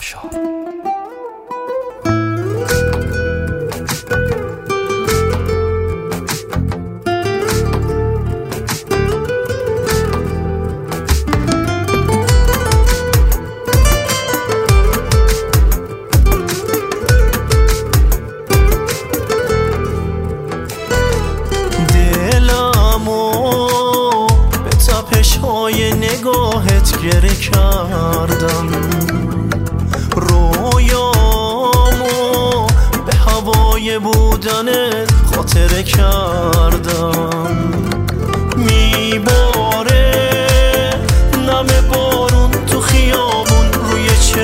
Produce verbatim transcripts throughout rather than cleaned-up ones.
شو. های نگاهت گره کردم، رویامو به هوای بودنت خاطره کردم. میباره نم بارون تو خیابون روی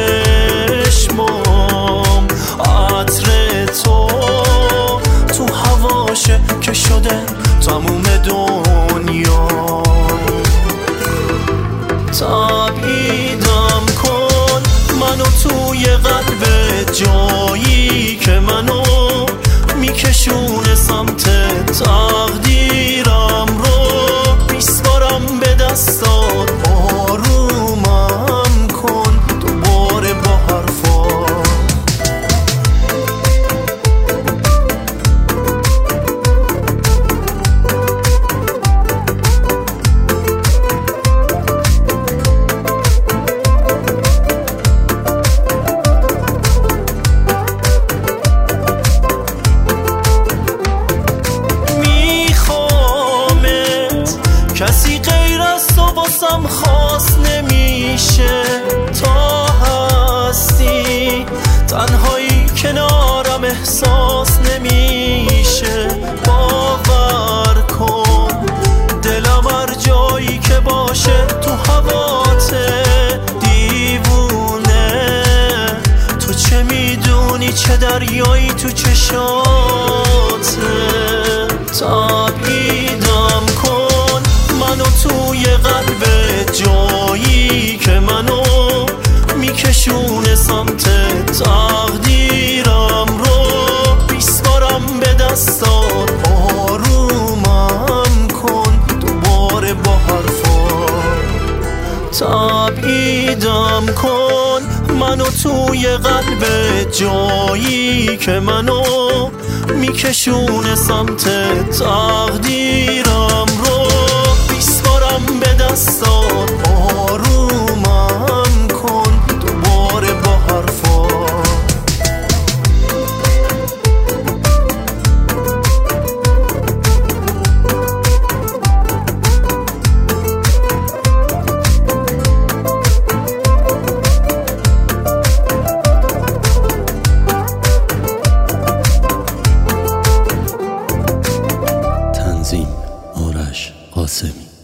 چشمام، عطر تو تو هواشه که شده تموم دنیا. تبعیدم کن منو توی قلب جایی که منو میکشونه سمت تقدیرم رو. میسپارم به دستات، آرومم کن دوباره با حرفات. کسی غیر از تو واسم خاص نمیشه، تا هستی تنهایی کنارم احساس نمیشه. باور کن دلم هر جایی که باشه تو هواته دیوونه. تو چه میدونی چه دریایی تو چشاته. تبعیدم کن منو توی قلب جایی که منو میکشونه سمت تقدیرم رو. میسپارم به دستات، آرومم کن دوباره با حرفات. تبعیدم کن منو توی قلب جایی که منو میکشونه سمت تقدیرم رو. به دستات، آرومم کن دوباره با حرفات. تنظیم آرش قاسمی.